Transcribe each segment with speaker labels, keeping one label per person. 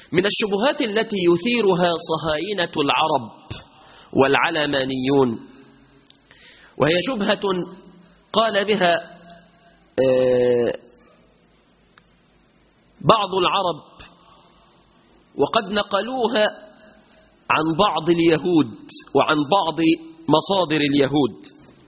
Speaker 1: من الشبهات التي يثيرها صهاينة العرب والعلمانيون، وهي شبهة قال بها بعض العرب وقد نقلوها عن بعض اليهود وعن بعض مصادر اليهود.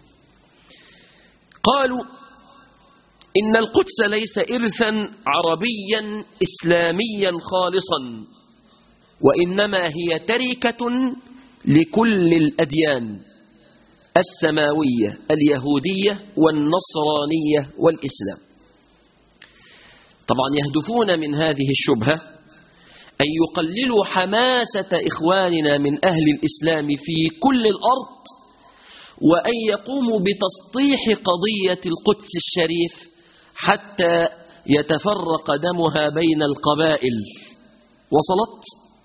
Speaker 1: قالوا إن القدس ليس إرثا عربيا إسلاميا خالصا، وإنما هي تركة لكل الأديان السماوية اليهودية والنصرانية والإسلام. طبعا يهدفون من هذه الشبهة أن يقللوا حماسة إخواننا من أهل الإسلام في كل الأرض، وأن يقوموا بتسطيح قضية القدس الشريف حتى يتفرق دمها بين القبائل. وصلت؟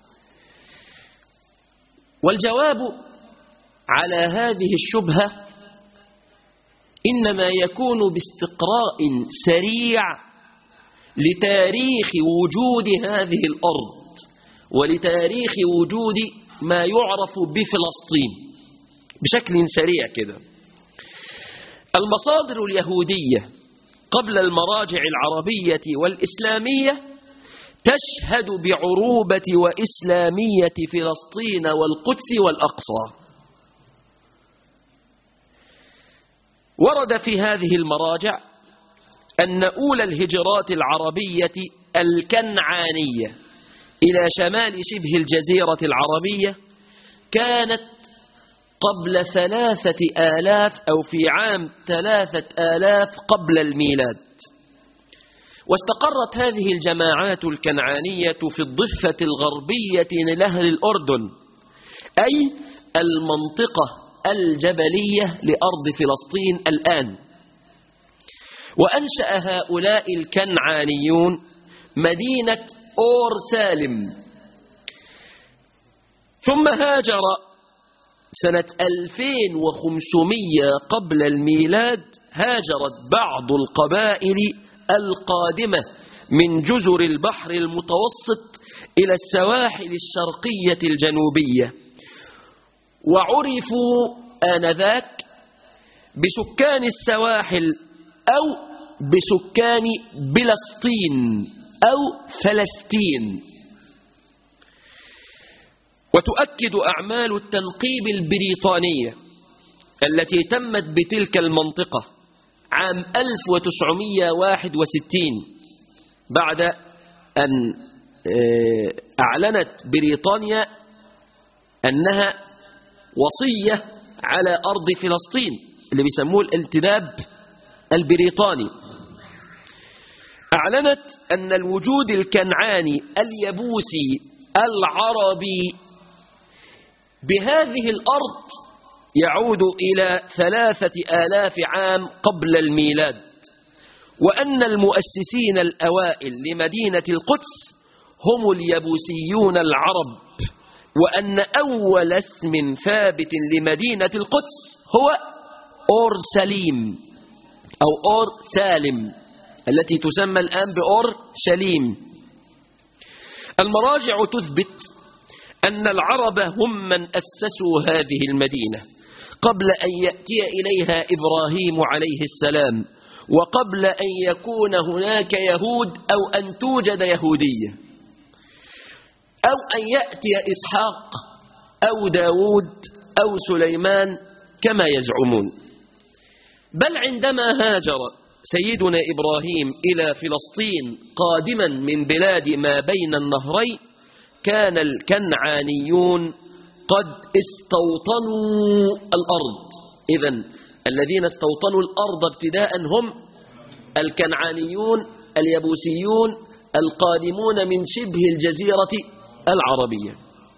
Speaker 1: والجواب على هذه الشبهة إنما يكون باستقراء سريع لتاريخ وجود هذه الأرض ولتاريخ وجود ما يعرف بفلسطين بشكل سريع كده. المصادر اليهودية قبل المراجع العربية والإسلامية تشهد بعروبة وإسلامية فلسطين والقدس والأقصى. ورد في هذه المراجع أن أولى الهجرات العربية الكنعانية إلى شمال شبه الجزيرة العربية كانت قبل 3000 أو في عام 3000 قبل الميلاد. واستقرت هذه الجماعات الكنعانية في الضفة الغربية لنهر الأردن، أي المنطقة الجبلية لأرض فلسطين الآن. وأنشأ هؤلاء الكنعانيون مدينة أورسالم، ثم هاجر سنة 2500 قبل الميلاد، هاجرت بعض القبائل القادمة من جزر البحر المتوسط إلى السواحل الشرقية الجنوبية، وعرفوا آنذاك بسكان السواحل أو بسكان بلسطين أو فلسطين. وتؤكد أعمال التنقيب البريطانية التي تمت بتلك المنطقة عام 1961 بعد أن أعلنت بريطانيا أنها وصية على أرض فلسطين اللي بيسموه الانتداب البريطاني. أعلنت أن الوجود الكنعاني اليبوسي العربي بهذه الأرض يعود إلى 3000 عام قبل الميلاد، وأن المؤسسين الأوائل لمدينة القدس هم اليبوسيون العرب، وأن أول اسم ثابت لمدينة القدس هو أورسليم أو أورسالم التي تسمى الآن بأورشليم. المراجع تثبت أن العرب هم من أسسوا هذه المدينة قبل أن يأتي إليها إبراهيم عليه السلام، وقبل أن يكون هناك يهود أو أن توجد يهودية أو أن يأتي إسحاق أو داود أو سليمان كما يزعمون. بل عندما هاجر سيدنا إبراهيم إلى فلسطين قادما من بلاد ما بين النهرين كان الكنعانيون قد استوطنوا الأرض. إذن الذين استوطنوا الأرض ابتداء هم الكنعانيون اليبوسيون القادمون من شبه الجزيرة العربية.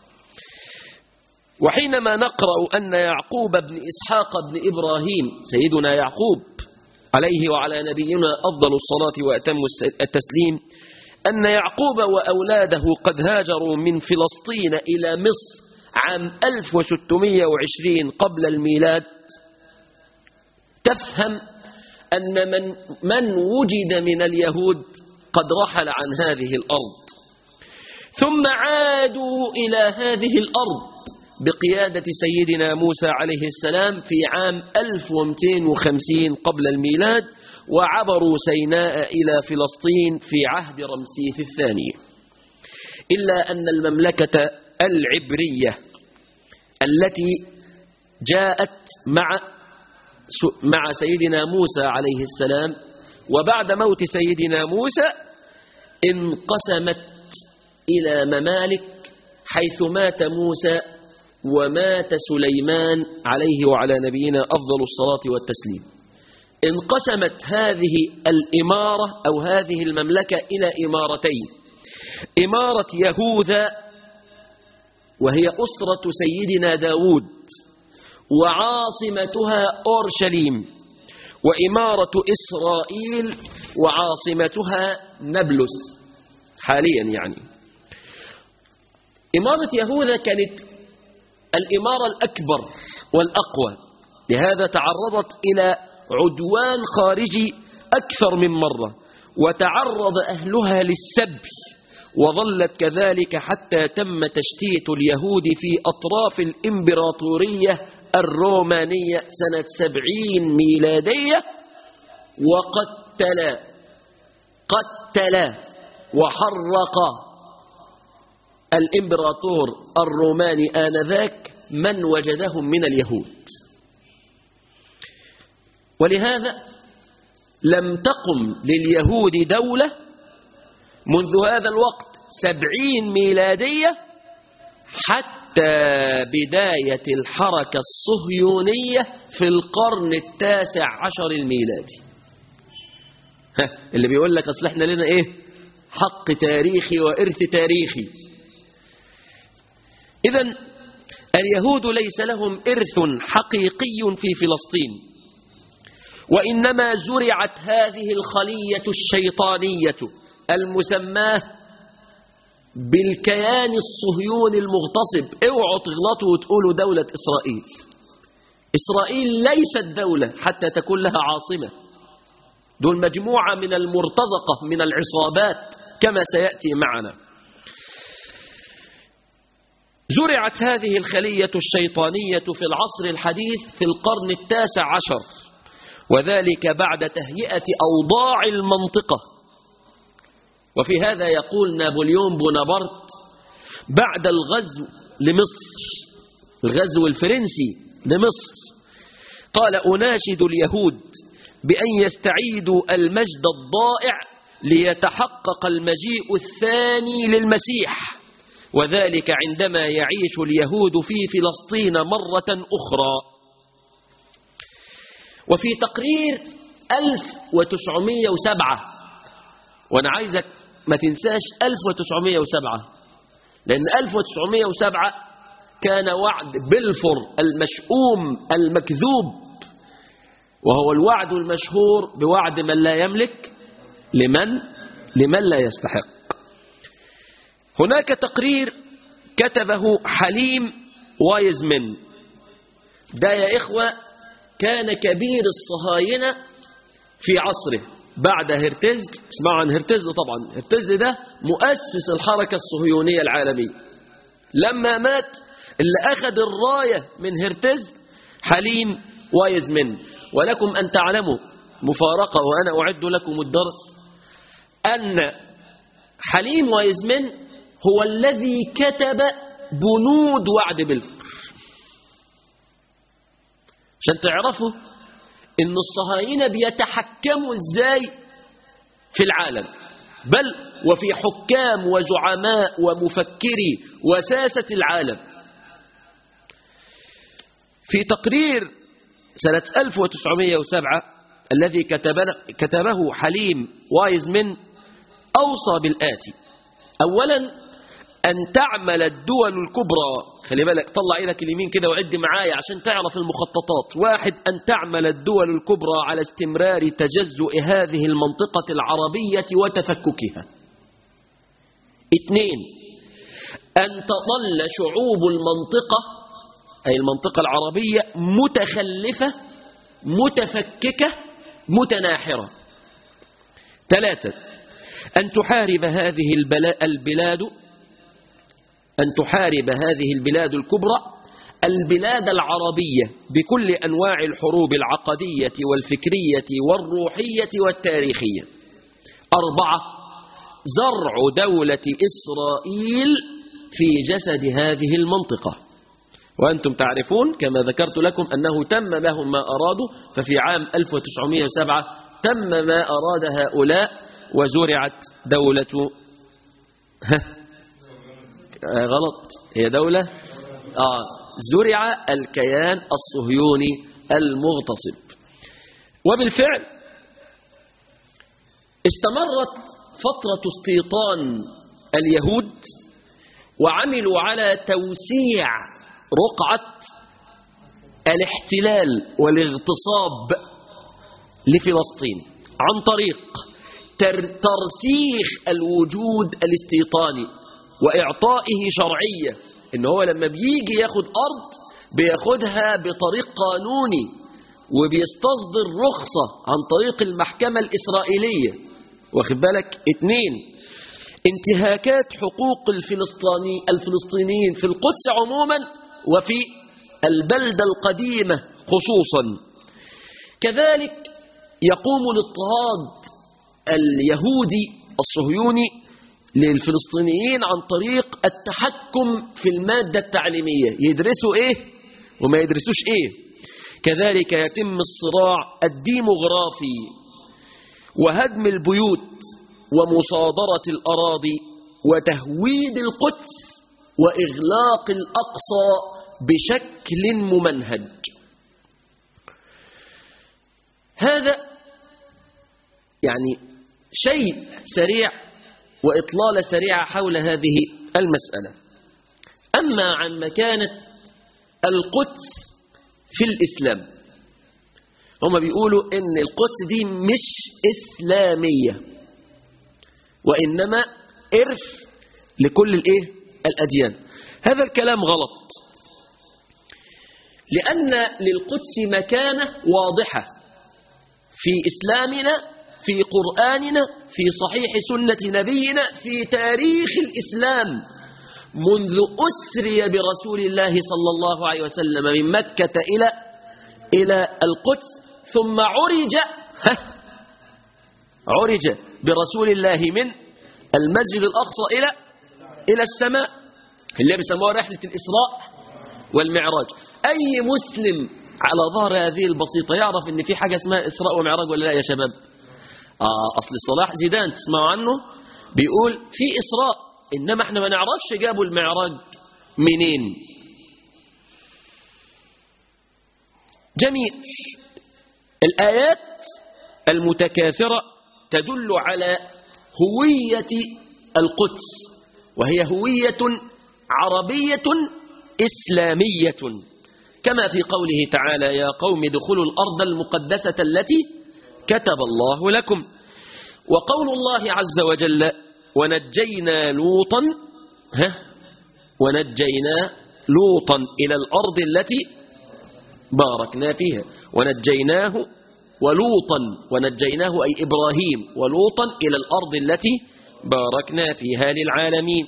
Speaker 1: وحينما نقرأ أن يعقوب بن إسحاق بن إبراهيم سيدنا يعقوب عليه وعلى نبينا أفضل الصلاة وأتم التسليم أن يعقوب وأولاده قد هاجروا من فلسطين إلى مصر عام 1620 قبل الميلاد، تفهم أن من وجد من اليهود قد رحل عن هذه الأرض. ثم عادوا إلى هذه الأرض بقيادة سيدنا موسى عليه السلام في عام 1250 قبل الميلاد، وعبروا سيناء إلى فلسطين في عهد رمسيس الثاني. إلا أن المملكة العبرية التي جاءت مع سيدنا موسى عليه السلام وبعد موت سيدنا موسى انقسمت إلى ممالك، حيث مات موسى ومات سليمان عليه وعلى نبينا أفضل الصلاة والتسليم. انقسمت هذه الإمارة أو هذه المملكة إلى إمارتين: إمارة يهوذا وهي أسرة سيدنا داود وعاصمتها أورشليم، وإمارة إسرائيل وعاصمتها نابلس حاليا. يعني إمارة يهوذا كانت الإمارة الأكبر والأقوى، لهذا تعرضت إلى عدوان خارجي أكثر من مرة، وتعرض أهلها للسبي، وظلت كذلك حتى تم تشتيت اليهود في أطراف الإمبراطورية الرومانية سنة 70 ميلادية، قتل وحرق الإمبراطور الروماني آنذاك من وجدهم من اليهود. ولهذا لم تقم لليهود دولة منذ هذا الوقت 70 ميلادية حتى بداية الحركة الصهيونية في القرن 19 الميلادي. اللي بيقول لك أصل احنا لنا ايه حق تاريخي وإرث تاريخي. إذن اليهود ليس لهم إرث حقيقي في فلسطين، وإنما زرعت هذه الخلية الشيطانية المسماة بالكيان الصهيوني المغتصب. اوعوا تغلطوا وتقولوا دولة إسرائيل. إسرائيل ليست دولة حتى تكون لها عاصمة، دول مجموعة من المرتزقة من العصابات كما سيأتي معنا. زرعت هذه الخلية الشيطانية في العصر الحديث في القرن 19، وذلك بعد تهيئة أوضاع المنطقة. وفي هذا يقول نابليون بونابرت بعد الغزو لمصر، الغزو الفرنسي لمصر، قال: أناشد اليهود بأن يستعيدوا المجد الضائع ليتحقق المجيء الثاني للمسيح، وذلك عندما يعيش اليهود في فلسطين مرة أخرى. وفي تقرير 1907، وأنا عايزك ما تنساش 1907، لأن 1907 كان وعد بلفور المشؤوم المكذوب، وهو الوعد المشهور بوعد من لا يملك لمن لا يستحق. هناك تقرير كتبه حليم وايزمن، ده يا إخوة كان كبير الصهاينة في عصره بعد هرتزل. اسمعوا عن هرتزل طبعا، هرتزل ده مؤسس الحركة الصهيونية العالمية. لما مات اللي أخذ الراية من هرتزل حليم وايزمن. ولكم أن تعلموا مفارقة، وأنا أعد لكم الدرس، أن حليم وايزمن هو الذي كتب بنود وعد بلفور، عشان تعرفوا إن الصهاينة بيتحكموا إزاي في العالم، بل وفي حكام وزعماء ومفكري وساسة العالم. في تقرير سنة 1907 الذي كتبه حليم وايزمن أوصى بالآتي: أولا أن تعمل الدول الكبرى، خلي بالك طلع إيدك اليمين كده وعد معايا عشان تعرف المخططات. 1، أن تعمل الدول الكبرى على استمرار تجزؤ هذه المنطقة العربية وتفككها. 2، أن تظل شعوب المنطقة أي المنطقة العربية متخلفة متفككة متناحرة. 3، أن تحارب هذه البلاد أن تحارب هذه البلاد الكبرى البلاد العربية بكل أنواع الحروب العقدية والفكرية والروحية والتاريخية. 4. زرع دولة إسرائيل في جسد هذه المنطقة. وأنتم تعرفون كما ذكرت لكم أنه تم لهم ما أرادوا، ففي عام 1907 تم ما أراد هؤلاء وزرعت دولة غلط، هي دولة زرع الكيان الصهيوني المغتصب. وبالفعل استمرت فترة استيطان اليهود، وعملوا على توسيع رقعة الاحتلال والاغتصاب لفلسطين عن طريق ترسيخ الوجود الاستيطاني وإعطائه شرعية، إن هو لما بيجي ياخد أرض بياخدها بطريق قانوني وبيستصدر رخصة عن طريق المحكمة الإسرائيلية. واخد بالك؟ 2. انتهاكات حقوق الفلسطينيين في القدس عموما وفي البلدة القديمة خصوصا. كذلك يقوم الاضطهاد اليهودي الصهيوني للفلسطينيين عن طريق التحكم في المادة التعليمية، يدرسوا ايه وما يدرسوش ايه. كذلك يتم الصراع الديموغرافي وهدم البيوت ومصادرة الأراضي وتهويد القدس وإغلاق الأقصى بشكل ممنهج. هذا يعني شيء سريع وإطلالة سريعة حول هذه المسألة. أما عن مكانة القدس في الإسلام، هم بيقولوا إن القدس دي مش إسلامية وإنما إرث لكل الأديان. هذا الكلام غلط، لأن للقدس مكانة واضحة في إسلامنا، في قرآننا، في صحيح سنة نبينا، في تاريخ الإسلام منذ أسري برسول الله صلى الله عليه وسلم من مكة إلى القدس، ثم عرج برسول الله من المسجد الأقصى إلى السماء، اللي بيسموها رحلة الإسراء والمعراج. أي مسلم على ظهر هذه البسيطة يعرف إن في حاجة اسمها إسراء ومعراج ولا لا يا شباب؟ أصل صلاح زيدان تسمعوا عنه بيقول في إسراء، إنما احنا ما نعرفش جابوا المعراج منين. جميل. الآيات المتكاثرة تدل على هوية القدس، وهي هوية عربية إسلامية، كما في قوله تعالى: يا قوم ادخلوا الأرض المقدسة التي كتب الله لكم. وقول الله عز وجل: ونجينا لوطا إلى الأرض التي باركنا فيها. ونجيناه ونجيناه أي إبراهيم ولوطا إلى الأرض التي باركنا فيها للعالمين.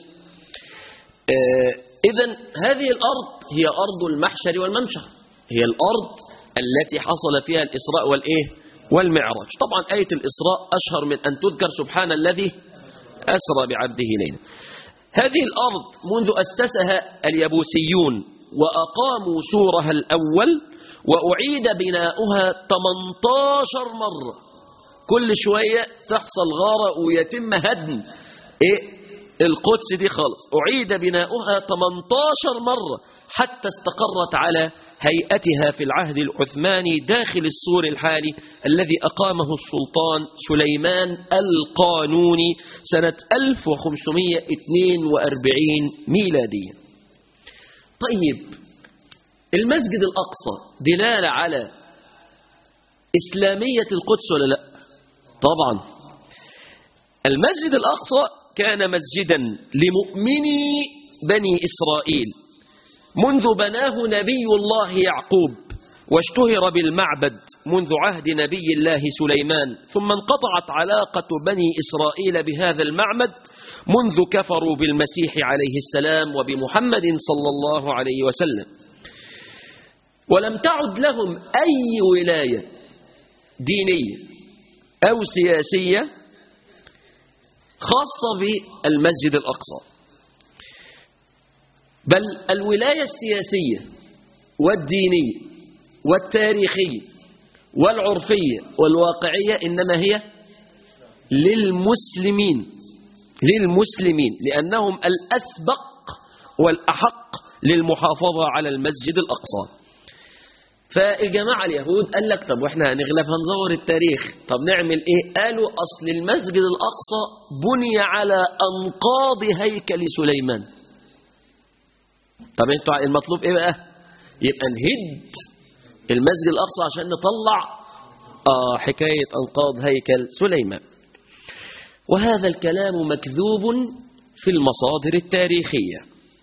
Speaker 1: إذن هذه الأرض هي أرض المحشر والممشر، هي الأرض التي حصل فيها الإسراء والمعراج. طبعا آية الإسراء أشهر من أن تذكر: سبحان الذي أسرى بعبده ليلا. هذه الأرض منذ أسسها اليبوسيون وأقاموا سورها الأول، وأعيد بناؤها 18 مرة، كل شوية تحصل غارة ويتم هدم القدس دي خالص. أعيد بناؤها 18 مرة حتى استقرت على هيئتها في العهد العثماني داخل السور الحالي الذي أقامه السلطان سليمان القانوني سنة 1542 ميلادية. طيب، المسجد الأقصى دلالة على إسلامية القدس ولا لا؟ طبعا. المسجد الأقصى كان مسجدا لمؤمني بني إسرائيل منذ بناه نبي الله يعقوب واشتهر بالمعبد منذ عهد نبي الله سليمان، ثم انقطعت علاقة بني إسرائيل بهذا المعبد منذ كفروا بالمسيح عليه السلام وبمحمد صلى الله عليه وسلم، ولم تعد لهم أي ولاية دينية أو سياسية خاصة بالمسجد الأقصى، بل الولاية السياسية والدينية والتاريخية والعرفية والواقعية إنما هي للمسلمين لأنهم الأسبق والأحق للمحافظة على المسجد الأقصى. فالجماعة اليهود قال لك طب واحنا هنغلب هنزور التاريخ، طب نعمل ايه؟ قالوا أصل المسجد الأقصى بني على أنقاض هيكل سليمان. طب انتوا المطلوب ايه بقى؟ يبقى نهد المسجد الأقصى عشان نطلع حكاية أنقاض هيكل سليمان. وهذا الكلام مكذوب في المصادر التاريخية،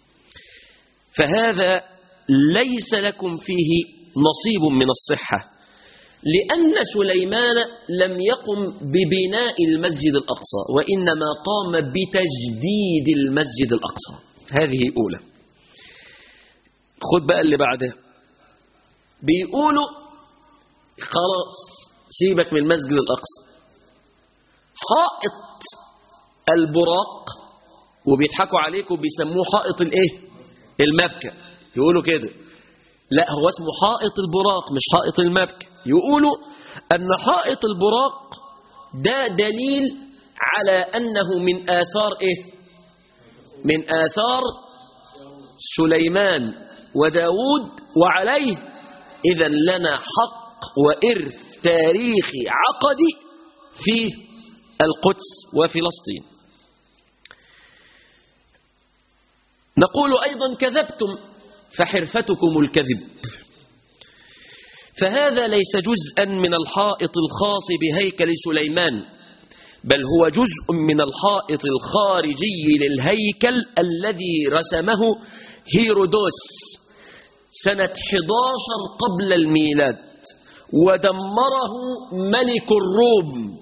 Speaker 1: فهذا ليس لكم فيه نصيب من الصحة، لأن سليمان لم يقم ببناء المسجد الأقصى، وإنما قام بتجديد المسجد الأقصى. هذه أولى. خد بقى اللي بعده، بيقولوا خلاص سيبك من المسجد الأقصى، حائط البراق، وبيضحكوا عليكم بيسموه حائط الايه؟ المبكى. يقولوا كده، لا هو اسمه حائط البراق مش حائط المبكى. يقولوا أن حائط البراق ده دليل على أنه من آثار ايه؟ من آثار سليمان وداود، وعليه إذن لنا حق وإرث تاريخي عقدي في القدس وفلسطين. نقول أيضا كذبتم فحرفتكم الكذب، فهذا ليس جزءا من الحائط الخاص بهيكل سليمان، بل هو جزء من الحائط الخارجي للهيكل الذي رسمه هيرودوس سنة 11 قبل الميلاد، ودمره ملك الروم.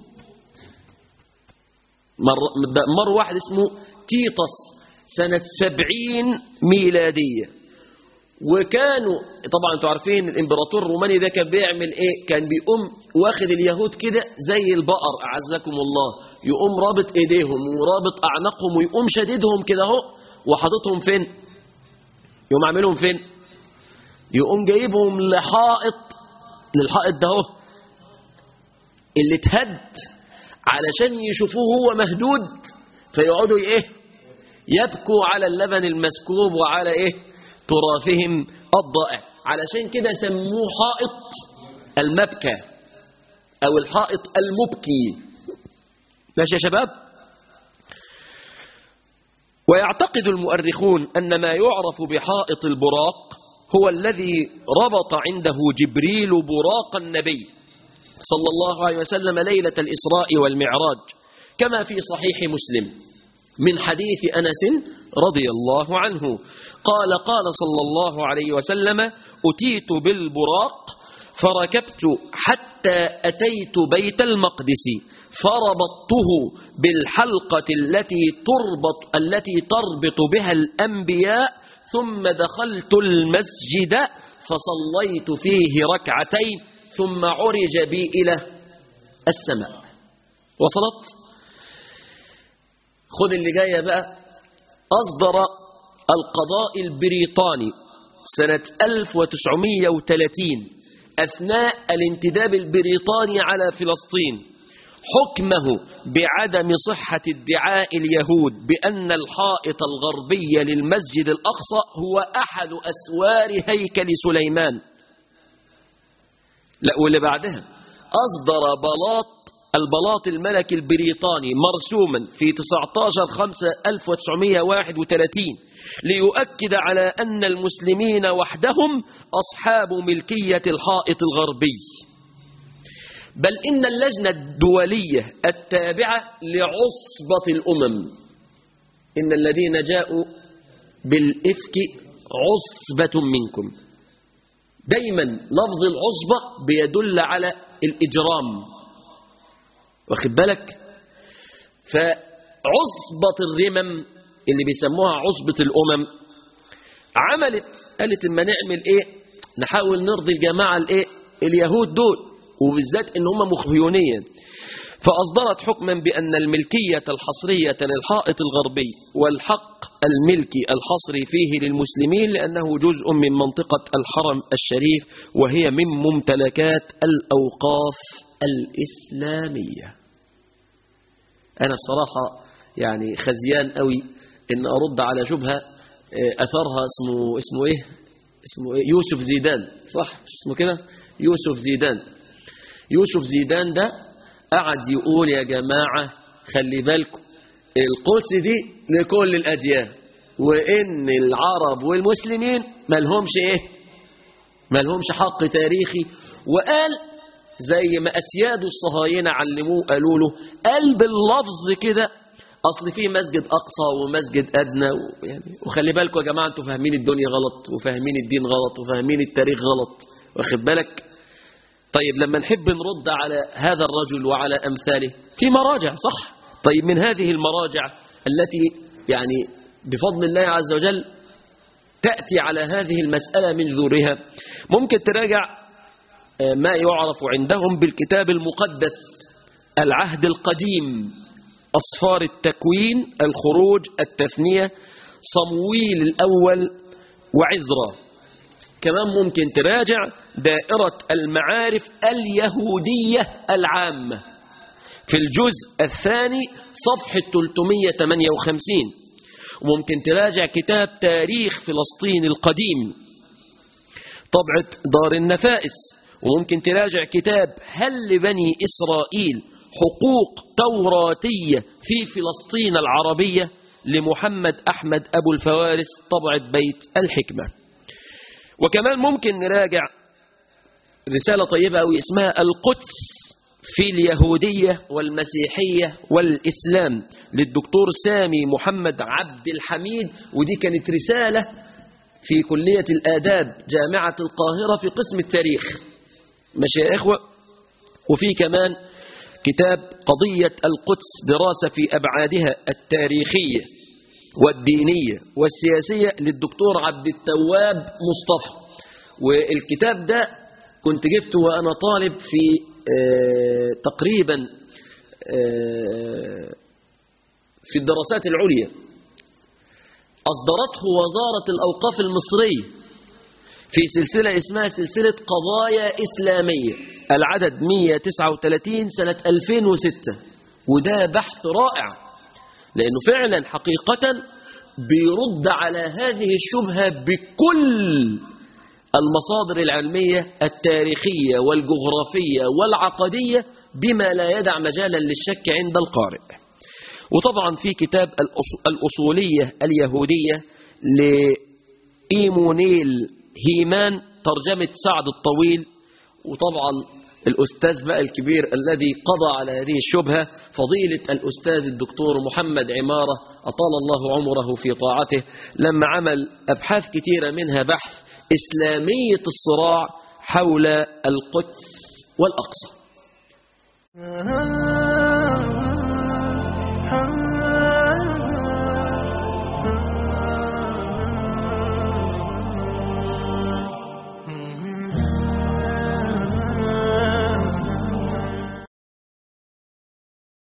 Speaker 1: مر واحد اسمه تيطس سنة 70 ميلادية. وكانوا طبعا انتوا عارفين الامبراطور الروماني ده كان بيعمل ايه؟ كان بيقوم واخد اليهود كده زي البقر اعزكم الله، يقوم رابط ايديهم ورابط اعناقهم ويقوم شديدهم كده اهو وحاططهم فين؟ يقوم عاملهم فين؟ يقوم جايبهم للحائط ده اهو اللي اتهد علشان يشوفوه هو مهدود، فيقعدوا ايه؟ يبكوا على اللبن المسكوب وعلى ايه؟ تراثهم الضائع. علشان كده سموه حائط المبكى او الحائط المبكي. ماشي يا شباب؟ ويعتقد المؤرخون أن ما يعرف بحائط البراق هو الذي ربط عنده جبريل براق النبي صلى الله عليه وسلم ليلة الإسراء والمعراج، كما في صحيح مسلم من حديث أنس رضي الله عنه قال: قال صلى الله عليه وسلم: أتيت بالبراق فركبت حتى أتيت بيت المقدس فربطته بالحلقة التي تربط بها الأنبياء، ثم دخلت المسجد فصليت فيه ركعتين ثم عرج بي إلى السماء. وصلت؟ خذ اللي جاية بقى. أصدر القضاء البريطاني سنة 1930 أثناء الانتداب البريطاني على فلسطين حكمه بعدم صحة ادعاء اليهود بأن الحائط الغربي للمسجد الأقصى هو أحد أسوار هيكل سليمان. لا، واللي بعدها أصدر البلاط الملكي البريطاني مرسوما في 19/5/1931 ليؤكد على أن المسلمين وحدهم أصحاب ملكية الحائط الغربي، بل إن اللجنة الدولية التابعة لعصبة الأمم، إن الذين جاءوا بالإفك عصبة منكم، دايما لفظ العصبة بيدل على الإجرام، واخد بالك؟ فعصبة الرمم اللي بيسموها عصبة الأمم قالت اما نعمل ايه، نحاول نرضي الجماعة الايه اليهود دول، وبالذات ان هم مخفيونيا. فأصدرت حكما بأن الملكية الحصرية للحائط الغربي والحق الملكي الحصري فيه للمسلمين، لأنه جزء من منطقة الحرم الشريف، وهي من ممتلكات الأوقاف الإسلامية. أنا بصراحة يعني خزيان قوي إن أرد على شبهة أثرها اسمه إيه يوسف زيدان، صح اسمه كده يوسف زيدان ده قعد يقول يا جماعة خلي بالكم القدس دي لكل الأديان، وإن العرب والمسلمين مالهمش حق تاريخي. وقال زي ما أسياد الصهاينة علموه، قالوا له قال باللفظ كده أصل في مسجد أقصى ومسجد أدنى يعني، وخلي بالكم يا جماعة أنتوا فاهمين الدنيا غلط وفاهمين الدين غلط وفاهمين التاريخ غلط، واخد بالك؟ طيب لما نحب نرد على هذا الرجل وعلى أمثاله في مراجع، صح؟ طيب من هذه المراجع التي يعني بفضل الله عز وجل تأتي على هذه المسألة من ذورها، ممكن تراجع ما يعرف عندهم بالكتاب المقدس، العهد القديم، أصفار التكوين، الخروج، التثنية، صمويل الأول، وعزرا. كمان ممكن تراجع دائرة المعارف اليهودية العامة في الجزء الثاني صفحة 358. وممكن تراجع كتاب تاريخ فلسطين القديم طبعة دار النفائس. وممكن تراجع كتاب هل لبني إسرائيل حقوق توراتية في فلسطين العربية لمحمد أحمد أبو الفوارس طبعة بيت الحكمة. وكمان ممكن نراجع رسالة طيبة أو اسمها القدس في اليهودية والمسيحية والإسلام للدكتور سامي محمد عبد الحميد، ودي كانت رسالة في كلية الآداب جامعة القاهرة في قسم التاريخ، ماشي يا إخوة. وفي كمان كتاب قضية القدس دراسة في أبعادها التاريخية والدينية والسياسية للدكتور عبد التواب مصطفى. والكتاب ده كنت جبته وأنا طالب في تقريبا في الدراسات العليا، أصدرته وزارة الأوقاف المصرية في سلسلة اسمها سلسلة قضايا إسلامية، العدد 139 سنة 2006. وده بحث رائع لأنه فعلا حقيقة بيرد على هذه الشبهة بكل المصادر العلمية التاريخية والجغرافية والعقدية بما لا يدع مجالا للشك عند القارئ. وطبعا في كتاب الأصولية اليهودية لإيمونيل هيمان ترجمة سعد الطويل. وطبعا الأستاذ بقى الكبير الذي قضى على هذه الشبهة فضيلة الأستاذ الدكتور محمد عمارة أطال الله عمره في طاعته، لما عمل أبحاث كثيرة منها بحث إسلامية الصراع حول القدس والأقصى.